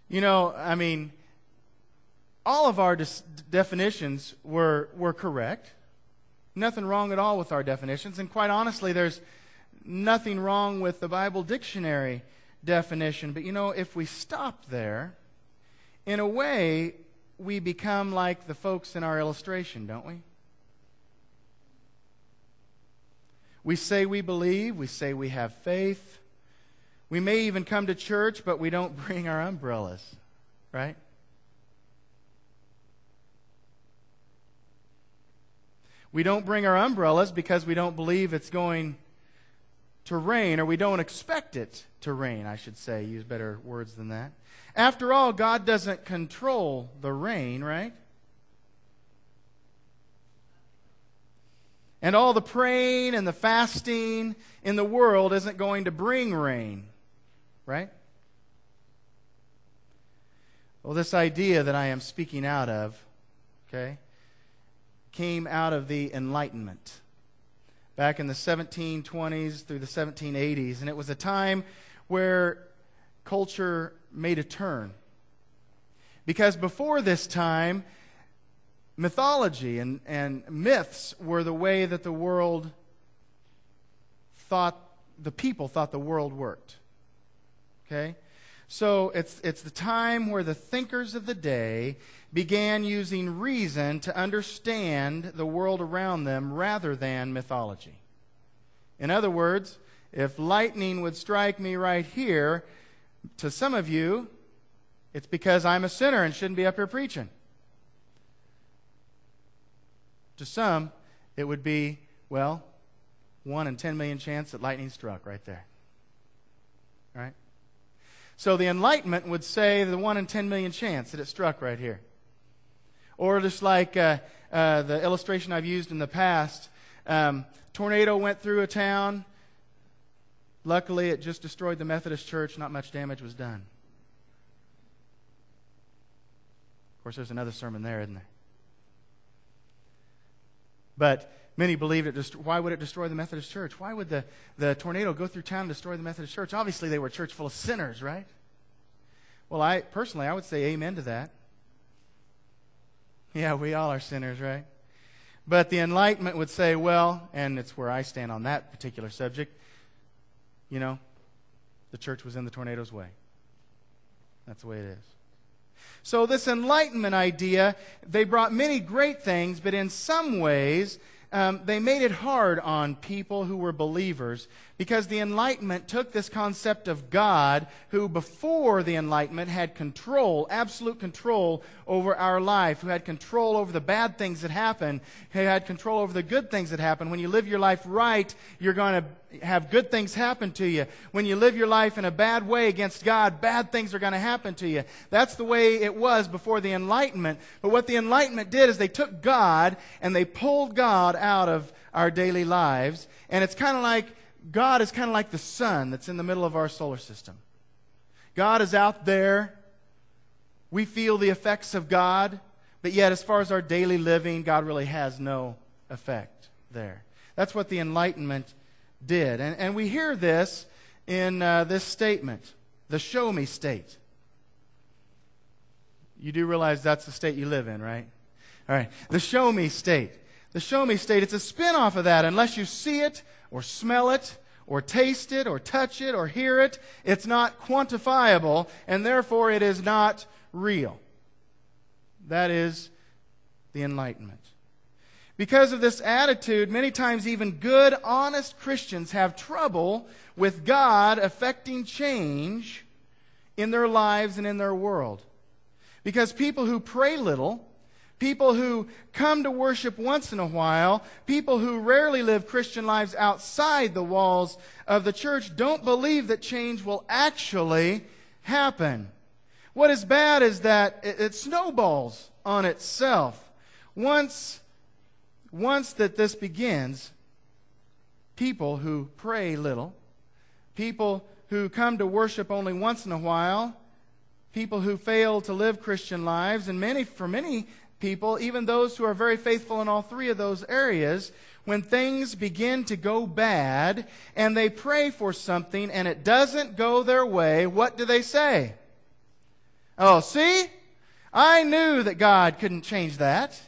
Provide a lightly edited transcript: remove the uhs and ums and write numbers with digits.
You know, I mean, all of our definitions were correct. Nothing wrong at all with our definitions. And quite honestly, there's nothing wrong with the Bible dictionary definition. But you know, if we stop there, in a way, we become like the folks in our illustration, don't we? We say we believe, we say we have faith. We may even come to church, but we don't bring our umbrellas, right? We don't bring our umbrellas because we don't believe it's going to rain, or we don't expect it to rain, I should say. Use better words than that. After all, God doesn't control the rain, right? And all the praying and the fasting in the world isn't going to bring rain, right? Well, this idea that I am speaking out of, okay, came out of the Enlightenment back in the 1720s through the 1780s. And it was a time where culture made a turn. Because before this time, mythology and myths were the way that the world thought, the people thought the world worked. Okay? So it's the time where the thinkers of the day began using reason to understand the world around them rather than mythology. In other words, if lightning would strike me right here, to some of you, it's because I'm a sinner and shouldn't be up here preaching. To some, it would be, well, 1 in 10 million chance that lightning struck right there. Right? So the Enlightenment would say the 1 in 10 million chance that it struck right here. Or just like the illustration I've used in the past, tornado went through a town. Luckily, it just destroyed the Methodist church. Not much damage was done. Of course, there's another sermon there, isn't there? But many believed it. Why would it destroy the Methodist church? Why would the tornado go through town and destroy the Methodist church? Obviously, they were a church full of sinners, right? Well, I would say amen to that. Yeah, we all are sinners, right? But the Enlightenment would say, well, and it's where I stand on that particular subject, you know, the church was in the tornado's way. That's the way it is. So this Enlightenment idea, they brought many great things, but in some ways, they made it hard on people who were believers, because the Enlightenment took this concept of God, who before the Enlightenment had control, absolute control over our life, who had control over the bad things that happen, who had control over the good things that happen. When you live your life right, you're going to have good things happen to you. When you live your life in a bad way against God, bad things are going to happen to you. That's the way it was before the Enlightenment. But what the Enlightenment did is they took God and they pulled God out of our daily lives. And it's kind of like, God is kind of like the sun that's in the middle of our solar system. God is out there. We feel the effects of God. But yet, as far as our daily living, God really has no effect there. That's what the Enlightenment did. And we hear this in this statement, the show me state. You do realize that's the state you live in, right? All right. The show me state. The show me state, it's a spin-off of that. Unless you see it, or smell it, or taste it, or touch it, or hear it, it's not quantifiable, and therefore it is not real. That is the Enlightenment. Because of this attitude, many times even good, honest Christians have trouble with God affecting change in their lives and in their world. Because people who pray little, people who come to worship once in a while, people who rarely live Christian lives outside the walls of the church don't believe that change will actually happen. What is bad is that it snowballs on itself. Once that this begins, people who pray little, people who come to worship only once in a while, people who fail to live Christian lives, and for many people, even those who are very faithful in all three of those areas, when things begin to go bad and they pray for something and it doesn't go their way, what do they say? Oh, see? I knew that God couldn't change that.